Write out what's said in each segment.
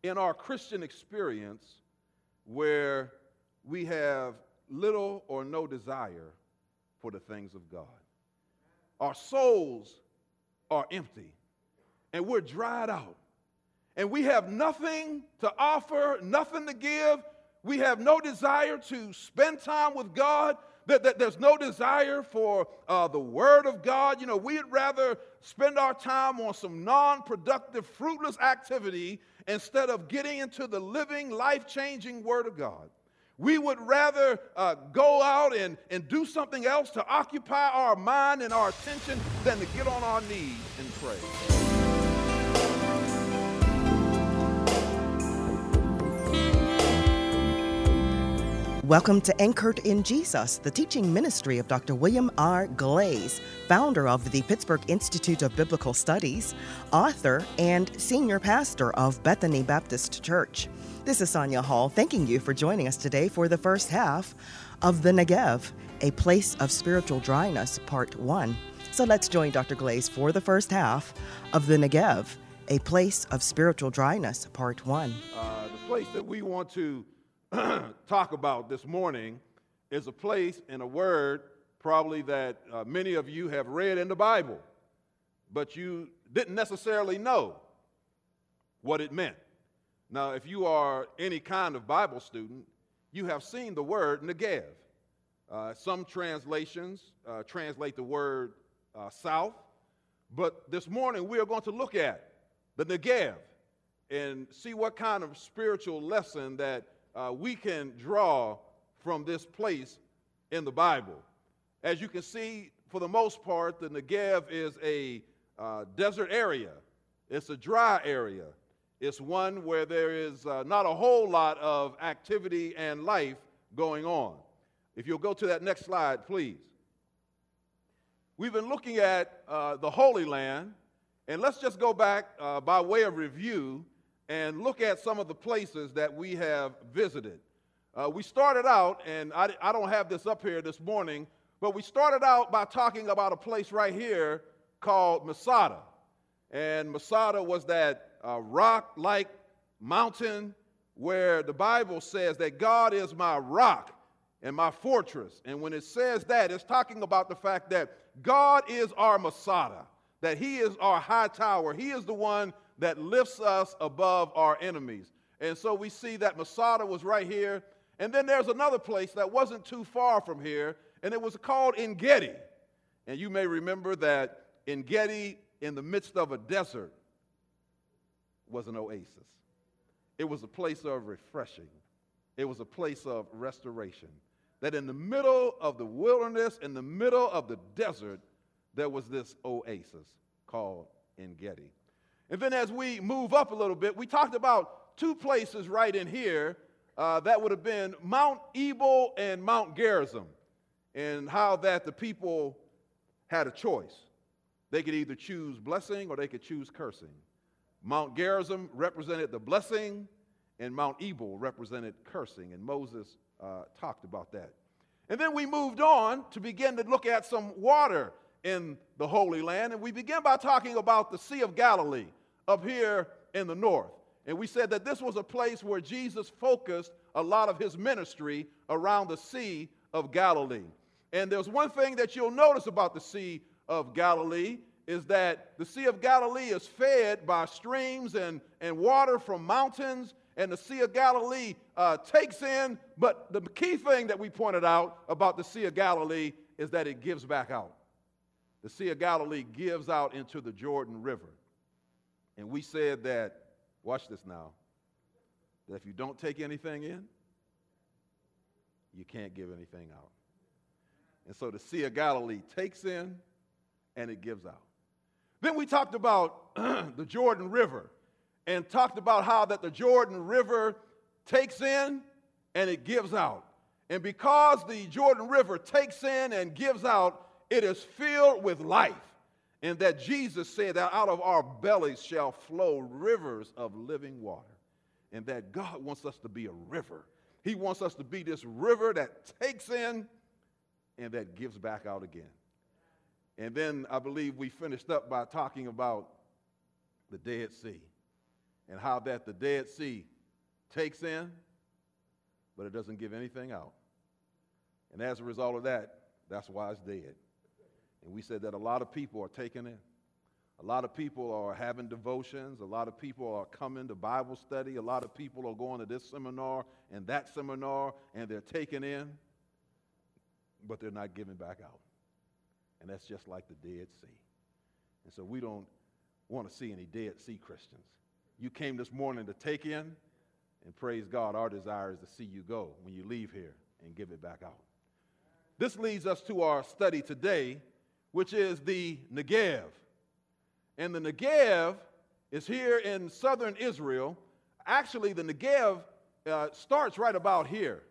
in our Christian experience where we have little or no desire for the things of God. Our souls are empty, and we're dried out, and we have nothing to offer, nothing to give. We have no desire to spend time with God. That there's no desire for the Word of God. You know, we'd rather spend our time on some non-productive, fruitless activity instead of getting into the living, life-changing Word of God. We would rather go out and do something else to occupy our mind and our attention than to get on our knees and pray. Welcome to Anchored in Jesus, the teaching ministry of Dr. William R. Glaze, founder of the Pittsburgh Institute of Biblical Studies, author, and senior pastor of Bethany Baptist Church. This is Sonia Hall, thanking you for joining us today for the first half of The Negev, A Place of Spiritual Dryness, Part 1. So let's join Dr. Glaze for the first half of The Negev, A Place of Spiritual Dryness, Part 1. The place that we want to talk about this morning is a place and a word probably that many of you have read in the Bible, but you didn't necessarily know what it meant. Now, if you are any kind of Bible student, you have seen the word Negev. Some translations translate the word south, but this morning we are going to look at the Negev and see what kind of spiritual lesson that we can draw from this place in the Bible. As you can see, for the most part, the Negev is a desert area. It's a dry area. It's one where there is not a whole lot of activity and life going on. If you'll go to that next slide, please. We've been looking at the Holy Land, and let's just go back by way of review and look at some of the places that we have visited. We started out, and I don't have this up here this morning, but we started out by talking about a place right here called Masada. And Masada was that rock-like mountain where the Bible says that God is my rock and my fortress. And when it says that, it's talking about the fact that God is our Masada, that He is our high tower. He is the one that lifts us above our enemies. And so we see that Masada was right here. And then there's another place that wasn't too far from here, and it was called En-Gedi. And you may remember that En-Gedi, in the midst of a desert, was an oasis. It was a place of refreshing. It was a place of restoration. That in the middle of the wilderness, in the middle of the desert, there was this oasis called En-Gedi. And then as we move up a little bit, we talked about two places right in here that would have been Mount Ebal and Mount Gerizim, and how that the people had a choice. They could either choose blessing or they could choose cursing. Mount Gerizim represented the blessing, and Mount Ebal represented cursing, and Moses talked about that. And then we moved on to begin to look at some water in the Holy Land, and we began by talking about the Sea of Galilee up here in the north. And we said that this was a place where Jesus focused a lot of his ministry around the Sea of Galilee. And there's one thing that you'll notice about the Sea of Galilee is that the Sea of Galilee is fed by streams and water from mountains, and the Sea of Galilee takes in, but the key thing that we pointed out about the Sea of Galilee is that it gives back out. The Sea of Galilee gives out into the Jordan River. And we said that, watch this now, that if you don't take anything in, you can't give anything out. And so the Sea of Galilee takes in and it gives out. Then we talked about the Jordan River and talked about how that the Jordan River takes in and it gives out. And because the Jordan River takes in and gives out, it is filled with life. And that Jesus said that out of our bellies shall flow rivers of living water. And that God wants us to be a river. He wants us to be this river that takes in and that gives back out again. And then I believe we finished up by talking about the Dead Sea and how that the Dead Sea takes in, but it doesn't give anything out. And as a result of that, that's why it's dead. And we said that a lot of people are taking in. A lot of people are having devotions. A lot of people are coming to Bible study. A lot of people are going to this seminar and that seminar, and they're taking in, but they're not giving back out. And that's just like the Dead Sea. And so we don't want to see any Dead Sea Christians. You came this morning to take in, and praise God, our desire is to see you go when you leave here and give it back out. This leads us to our study today, which is the Negev. And the Negev is here in southern Israel. Actually, the Negev starts right about here,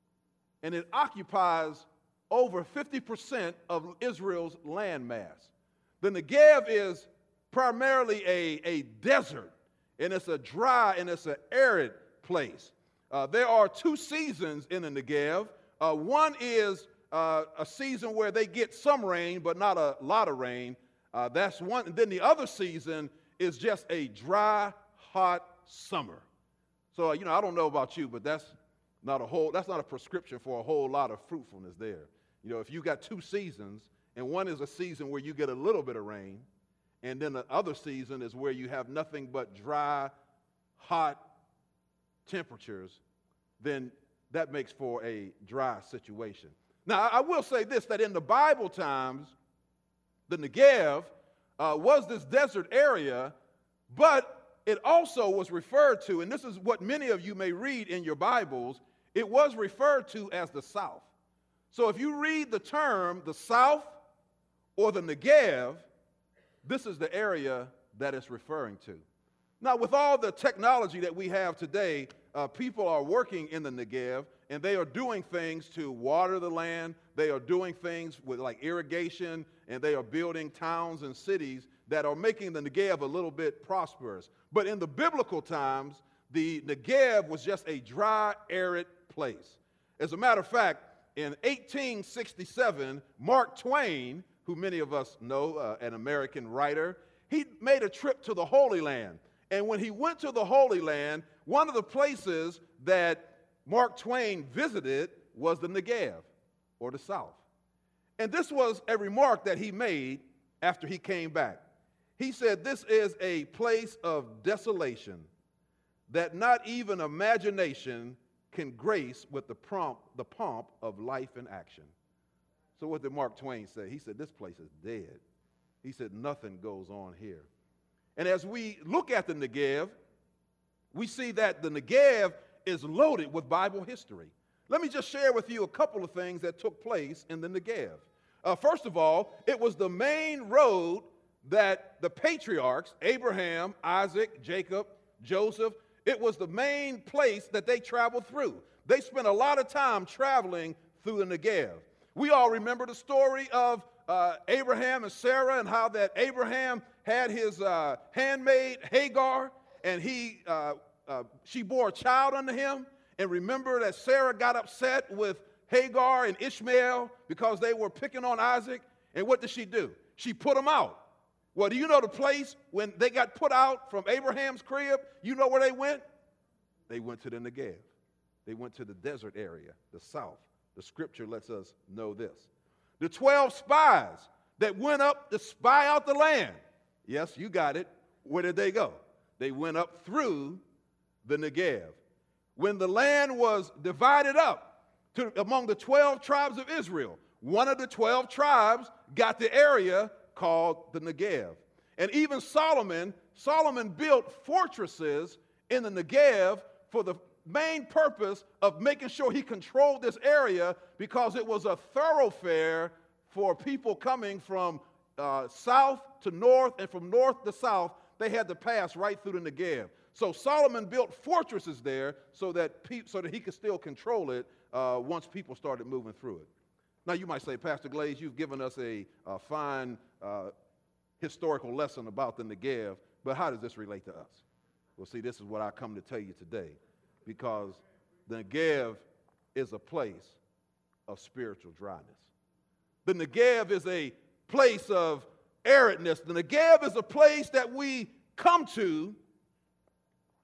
and it occupies over 50% of Israel's land mass. The Negev is primarily a desert, and it's a dry and it's an arid place. There are two seasons in the Negev. One is a season where they get some rain, but not a lot of rain. That's one. And then the other season is just a dry, hot summer. So, I don't know about you, but that's not a prescription for a whole lot of fruitfulness there. If you got two seasons, and one is a season where you get a little bit of rain, and then the other season is where you have nothing but dry, hot temperatures, then that makes for a dry situation. Now, I will say this, that in the Bible times, the Negev was this desert area, but it also was referred to, and this is what many of you may read in your Bibles, it was referred to as the South. So if you read the term the South or the Negev, this is the area that it's referring to. Now, with all the technology that we have today, people are working in the Negev, and they are doing things to water the land. They are doing things with like irrigation, and they are building towns and cities that are making the Negev a little bit prosperous. But in the biblical times, the Negev was just a dry, arid place. As a matter of fact, in 1867, Mark Twain, who many of us know, an American writer, he made a trip to the Holy Land. And when he went to the Holy Land, one of the places that Mark Twain visited was the Negev, or the South. And this was a remark that he made after he came back. He said, "This is a place of desolation that not even imagination can grace with the pomp of life and action." So what did Mark Twain say? He said, this place is dead. He said, nothing goes on here. And as we look at the Negev, we see that the Negev is loaded with Bible history. Let me just share with you a couple of things that took place in the Negev. First of all, it was the main road that the patriarchs, Abraham, Isaac, Jacob, Joseph, it was the main place that they traveled through. They spent a lot of time traveling through the Negev. We all remember the story of Abraham and Sarah, and how that Abraham had his handmaid Hagar, and she bore a child unto him. And remember that Sarah got upset with Hagar and Ishmael because they were picking on Isaac. And what did she do? She put them out. Well, do you know the place when they got put out from Abraham's crib? You know where they went? They went to the Negev. They went to the desert area, the South. The scripture lets us know this. The 12 spies that went up to spy out the land. Yes, you got it. Where did they go? They went up through the Negev. When the land was divided up among the 12 tribes of Israel, one of the 12 tribes got the area called the Negev. And even Solomon built fortresses in the Negev for the main purpose of making sure he controlled this area, because it was a thoroughfare for people coming from south to north and from north to south. They had to pass right through the Negev. So Solomon built fortresses there so that he could still control it once people started moving through it. Now you might say, Pastor Glaze, you've given us a fine historical lesson about the Negev, but how does this relate to us? Well, see, this is what I come to tell you today, because the Negev is a place of spiritual dryness. The Negev is a place of aridness. The Negev is a place that we come to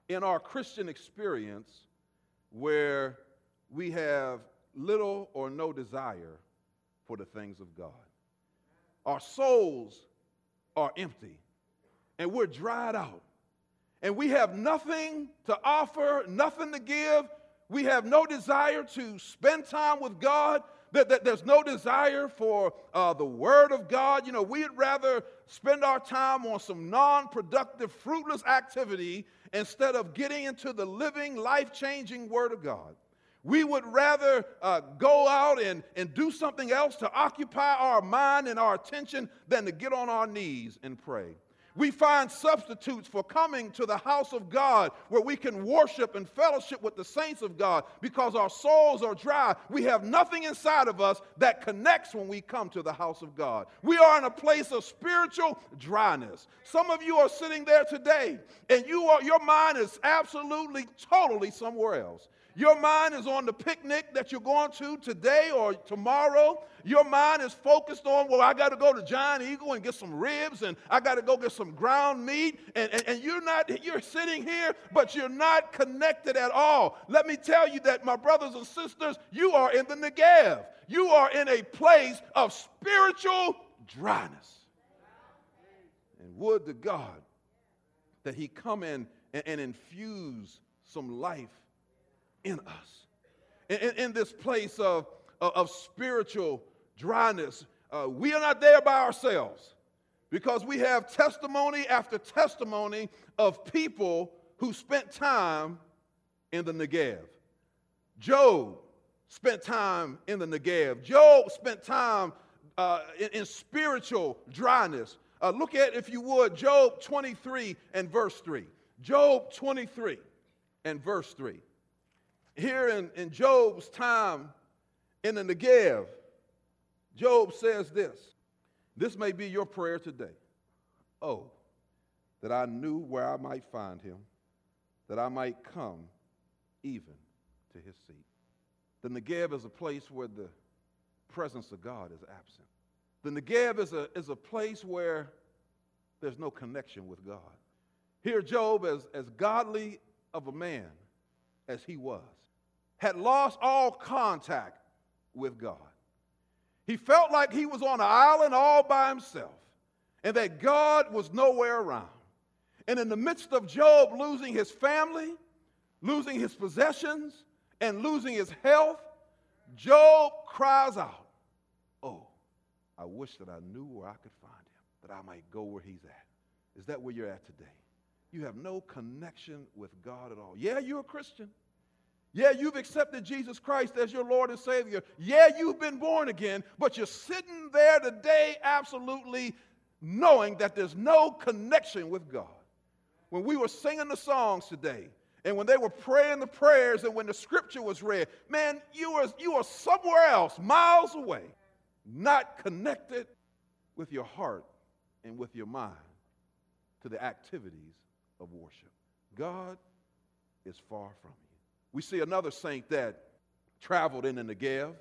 in our Christian experience where we have little or no desire for the things of God. Our souls are empty, and we're dried out, and we have nothing to offer, nothing to give. We have no desire to spend time with God. There's no desire for the Word of God. You know, we'd rather spend our time on some non-productive, fruitless activity instead of getting into the living, life-changing Word of God. We would rather go out and do something else to occupy our mind and our attention than to get on our knees and pray. We find substitutes for coming to the house of God where we can worship and fellowship with the saints of God because our souls are dry. We have nothing inside of us that connects when we come to the house of God. We are in a place of spiritual dryness. Some of you are sitting there today and your mind is absolutely, totally somewhere else. Your mind is on the picnic that you're going to today or tomorrow. Your mind is focused on, well, I got to go to Giant Eagle and get some ribs, and I got to go get some ground meat. And you're sitting here, but you're not connected at all. Let me tell you that, my brothers and sisters, you are in the Negev. You are in a place of spiritual dryness. And would to God that he come in and infuse some life in us. In this place of spiritual dryness, we are not there by ourselves because we have testimony after testimony of people who spent time in the Negev. Job spent time in the Negev. Job spent time in spiritual dryness. Look at, if you would, Job 23 and verse 3. Job 23 and verse 3. Here in Job's time in the Negev, Job says this. This may be your prayer today. Oh, that I knew where I might find him, that I might come even to his seat. The Negev is a place where the presence of God is absent. The Negev is a place where there's no connection with God. Here Job, as godly of a man as he was, had lost all contact with God. He felt like he was on an island all by himself and that God was nowhere around. And in the midst of Job losing his family, losing his possessions, and losing his health, Job cries out, oh, I wish that I knew where I could find him, that I might go where he's at. Is that where you're at today? You have no connection with God at all. Yeah, you're a Christian. Yeah, you've accepted Jesus Christ as your Lord and Savior. Yeah, you've been born again, but you're sitting there today absolutely knowing that there's no connection with God. When we were singing the songs today, and when they were praying the prayers, and when the scripture was read, man, you were somewhere else, miles away, not connected with your heart and with your mind to the activities of worship. God is far from you. We see another saint that traveled in the Negev,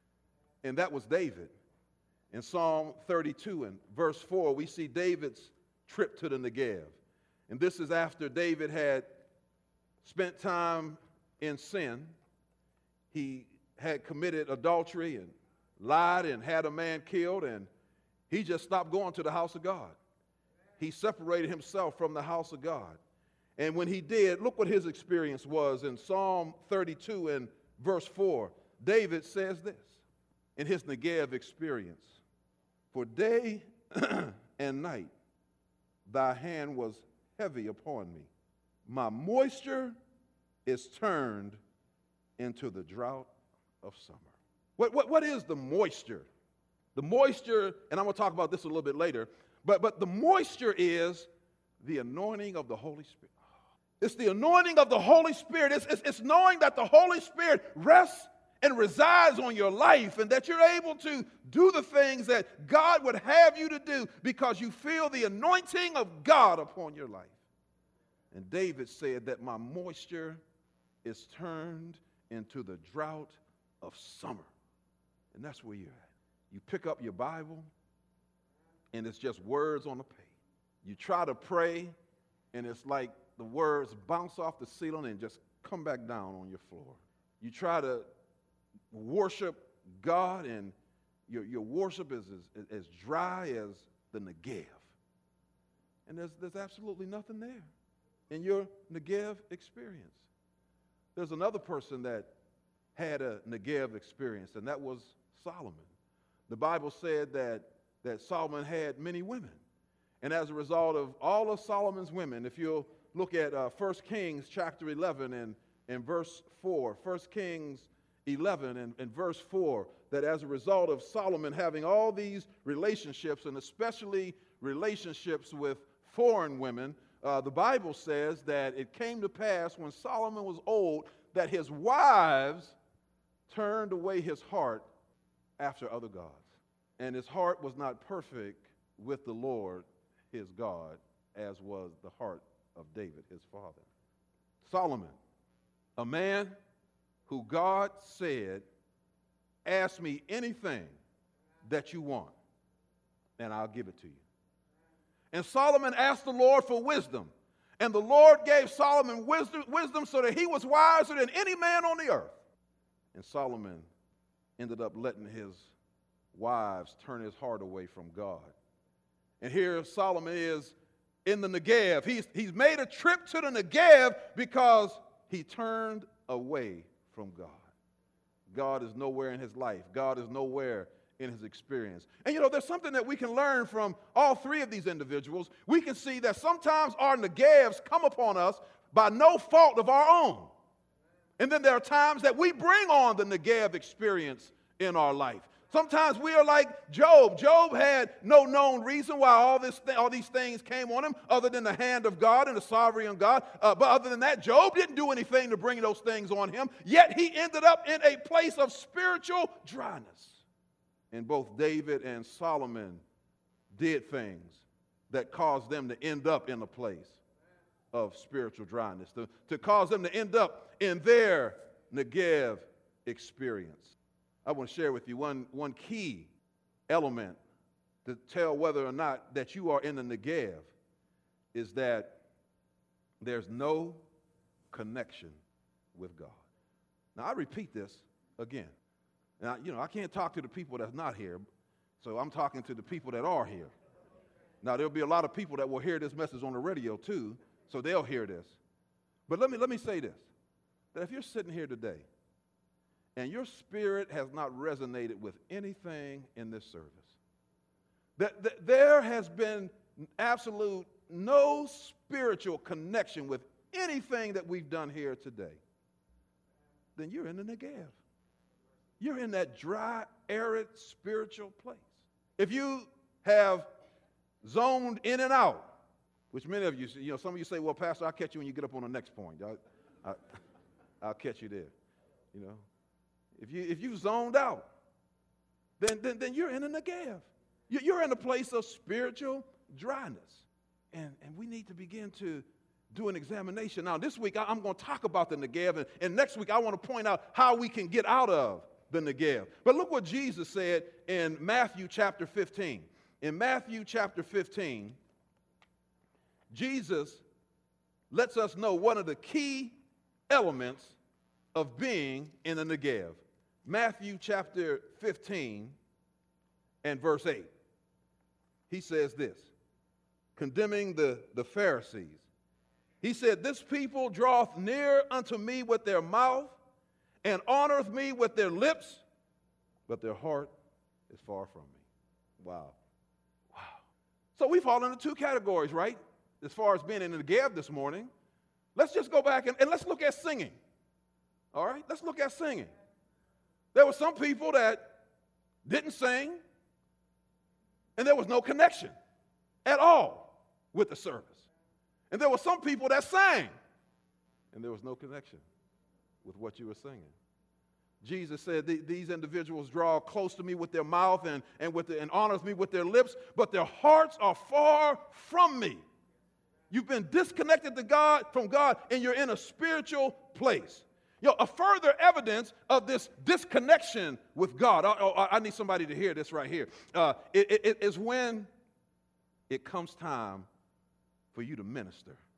and that was David. In Psalm 32 and verse 4, we see David's trip to the Negev. And this is after David had spent time in sin. He had committed adultery and lied and had a man killed, and he just stopped going to the house of God. He separated himself from the house of God. And when he did, look what his experience was. In Psalm 32 and verse 4, David says this in his Negev experience. For day and night thy hand was heavy upon me. My moisture is turned into the drought of summer. What is the moisture? The moisture, and I'm going to talk about this a little bit later, but the moisture is the anointing of the Holy Spirit. It's the anointing of the Holy Spirit. It's knowing that the Holy Spirit rests and resides on your life and that you're able to do the things that God would have you to do because you feel the anointing of God upon your life. And David said that my moisture is turned into the drought of summer. And that's where you're at. You pick up your Bible and it's just words on the page. You try to pray and it's like the words bounce off the ceiling and just come back down on your floor. You try to worship God, and your worship is as dry as the Negev. And there's absolutely nothing there in your Negev experience. There's another person that had a Negev experience, and that was Solomon. The Bible said that Solomon had many women. And as a result of all of Solomon's women, if you'll look at 1 Kings chapter 11 and verse 4, 1 Kings 11 and verse 4, that as a result of Solomon having all these relationships, and especially relationships with foreign women, the Bible says that it came to pass when Solomon was old that his wives turned away his heart after other gods. And his heart was not perfect with the Lord his God, as was the heart of David, his father. Solomon, a man who God said, ask me anything that you want, and I'll give it to you. And Solomon asked the Lord for wisdom, and the Lord gave Solomon wisdom so that he was wiser than any man on the earth. And Solomon ended up letting his wives turn his heart away from God. And here Solomon is in the Negev. He's made a trip to the Negev because he turned away from God. God is nowhere in his life. God is nowhere in his experience. And you know, there's something that we can learn from all three of these individuals. We can see that sometimes our Negevs come upon us by no fault of our own. And then there are times that we bring on the Negev experience in our life. Sometimes we are like Job. Job had no known reason why all these things came on him other than the hand of God and the sovereignty of God. But other than that, Job didn't do anything to bring those things on him. Yet he ended up in a place of spiritual dryness. And both David and Solomon did things that caused them to end up in a place of spiritual dryness, to cause them to end up in their Negev experience. I want to share with you one key element to tell whether or not that you are in the Negev is that there's no connection with God. Now, I repeat this again. Now, you know, I can't talk to the people that's not here, so I'm talking to the people that are here. Now, there'll be a lot of people that will hear this message on the radio too, so they'll hear this. But let me say this, that if you're sitting here today and your spirit has not resonated with anything in this service, that there has been absolute no spiritual connection with anything that we've done here today, then you're in the Negev. You're in that dry, arid spiritual place. If you have zoned in and out, which many of you, some of you say, well, Pastor, I'll catch you when you get up on the next point. I'll catch you there. You know, if you zoned out, then you're in a Negev. You're in a place of spiritual dryness. And we need to begin to do an examination. Now, this week, I'm going to talk about the Negev, and next week, I want to point out how we can get out of the Negev. But look what Jesus said in Matthew chapter 15. In Matthew chapter 15, Jesus lets us know one of the key elements of being in the Negev. Matthew chapter 15 and verse 8. He says this, condemning the Pharisees. He said, this people draweth near unto me with their mouth and honoreth me with their lips, but their heart is far from me. Wow. Wow. So we fall into two categories, right? As far as being in the Negev this morning. Let's just go back and let's look at singing. All right? Let's look at singing. There were some people that didn't sing, and there was no connection at all with the service. And there were some people that sang, and there was no connection with what you were singing. Jesus said, these individuals draw close to me with their mouth and honors me with their lips, but their hearts are far from me. You've been disconnected from God, and you're in a spiritual place. A further evidence of this disconnection with God, I need somebody to hear this right here, it is when it comes time for you to minister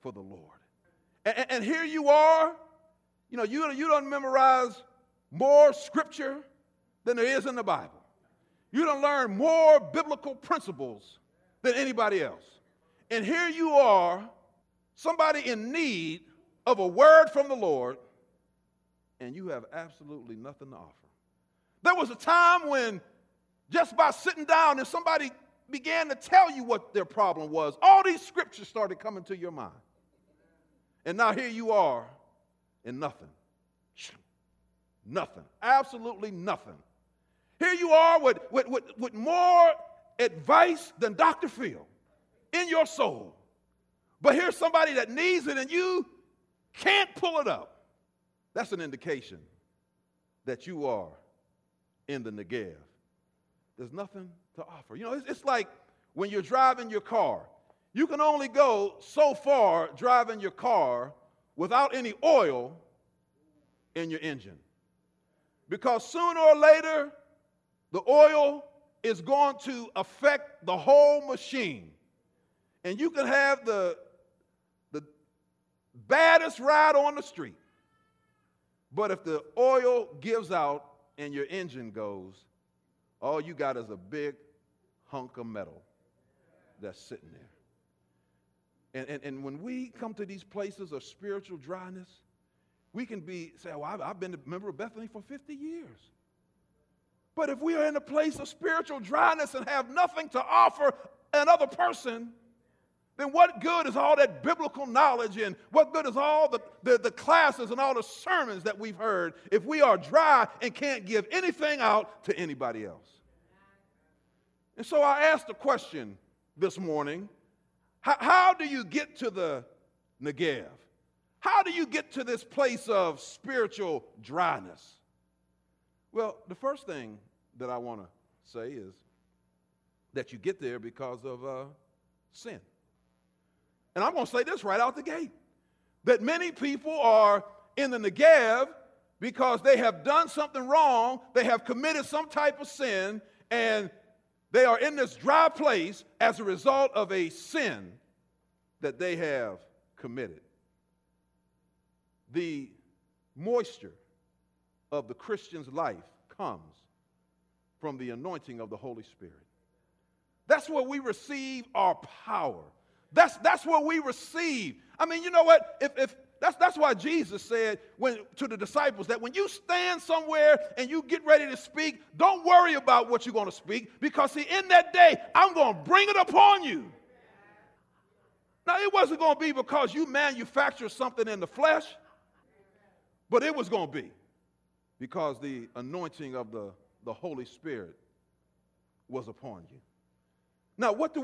for the Lord. And here you are, you don't memorize more scripture than there is in the Bible. You don't learn more biblical principles than anybody else. And here you are, somebody in need of a word from the Lord, and you have absolutely nothing to offer. There was a time when just by sitting down and somebody began to tell you what their problem was, all these scriptures started coming to your mind. And now here you are in nothing. Nothing. Absolutely nothing. Here you are with more advice than Dr. Phil in your soul. But here's somebody that needs it and you can't pull it up. That's an indication that you are in the Negev. There's nothing to offer. It's like when you're driving your car. You can only go so far driving your car without any oil in your engine. Because sooner or later, the oil is going to affect the whole machine. And you can have the baddest ride on the street. But if the oil gives out and your engine goes, all you got is a big hunk of metal that's sitting there. And when we come to these places of spiritual dryness, we can say, well, I've been a member of Bethany for 50 years. But if we are in a place of spiritual dryness and have nothing to offer another person, then what good is all that biblical knowledge and what good is all the classes and all the sermons that we've heard if we are dry and can't give anything out to anybody else? And so I asked the question this morning, how do you get to the Negev? How do you get to this place of spiritual dryness? Well, the first thing that I want to say is that you get there because of sin. And I'm going to say this right out the gate, that many people are in the Negev because they have done something wrong, they have committed some type of sin, and they are in this dry place as a result of a sin that they have committed. The moisture of the Christian's life comes from the anointing of the Holy Spirit. That's where we receive our power. That's where we receive. I mean, you know what? If that's why Jesus said to the disciples that when you stand somewhere and you get ready to speak, don't worry about what you're going to speak, because see, in that day, I'm going to bring it upon you. Now, it wasn't going to be because you manufactured something in the flesh, but it was going to be because the anointing of the Holy Spirit was upon you. Now, what do?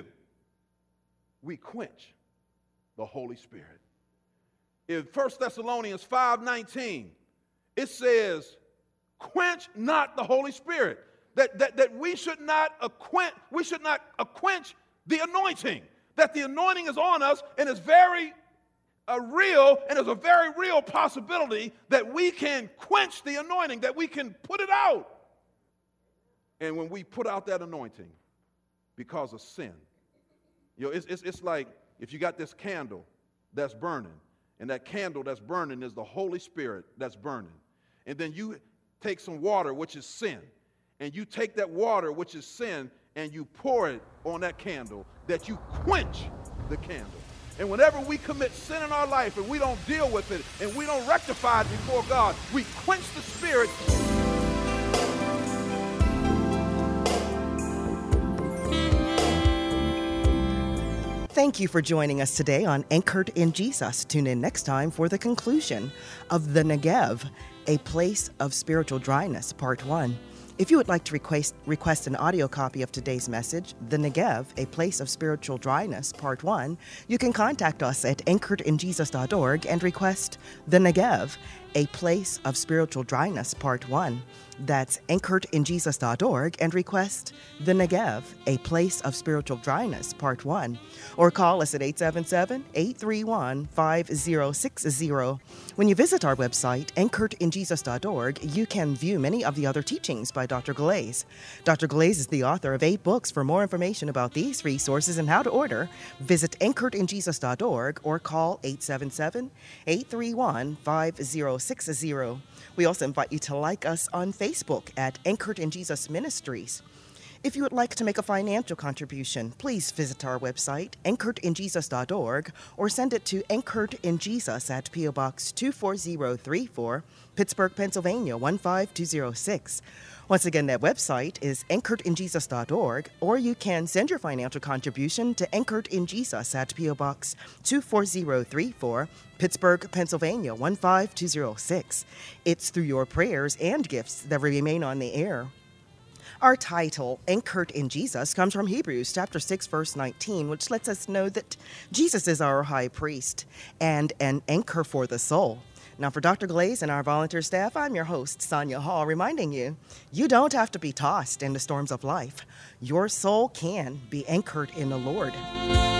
We quench the Holy Spirit. In 1 Thessalonians 5:19, it says, quench not the Holy Spirit. That we should not quench the anointing. That the anointing is on us and is very real, and there's a very real possibility that we can quench the anointing, that we can put it out. And when we put out that anointing because of sin, it's like if you got this candle that's burning, and that candle that's burning is the Holy Spirit that's burning. And then you take some water, which is sin, and you take that water, which is sin, and you pour it on that candle, that you quench the candle. And whenever we commit sin in our life and we don't deal with it and we don't rectify it before God, we quench the Spirit. Thank you for joining us today on Anchored in Jesus. Tune in next time for the conclusion of The Negev, A Place of Spiritual Dryness, Part 1. If you would like to request an audio copy of today's message, The Negev, A Place of Spiritual Dryness, Part 1, you can contact us at anchoredinjesus.org and request The Negev, A Place of Spiritual Dryness, Part 1. That's anchoredinjesus.org and request The Negev, A Place of Spiritual Dryness, Part 1. Or call us at 877-831-5060. When you visit our website, anchoredinjesus.org, you can view many of the other teachings by Dr. Glaze. Dr. Glaze is the author of 8 books. For more information about these resources and how to order, visit anchoredinjesus.org or call 877-831-5060. We also invite you to like us on Facebook at Anchored in Jesus Ministries. If you would like to make a financial contribution, please visit our website, anchoredinjesus.org, or send it to Anchored in Jesus at P.O. Box 24034, Pittsburgh, Pennsylvania 15206. Once again, that website is anchoredinjesus.org, or you can send your financial contribution to Anchored in Jesus at P.O. Box 24034, Pittsburgh, Pennsylvania 15206. It's through your prayers and gifts that we remain on the air. Our title, Anchored in Jesus, comes from Hebrews chapter 6, verse 19, which lets us know that Jesus is our high priest and an anchor for the soul. Now, for Dr. Glaze and our volunteer staff, I'm your host, Sonia Hall, reminding you, you don't have to be tossed in the storms of life. Your soul can be anchored in the Lord.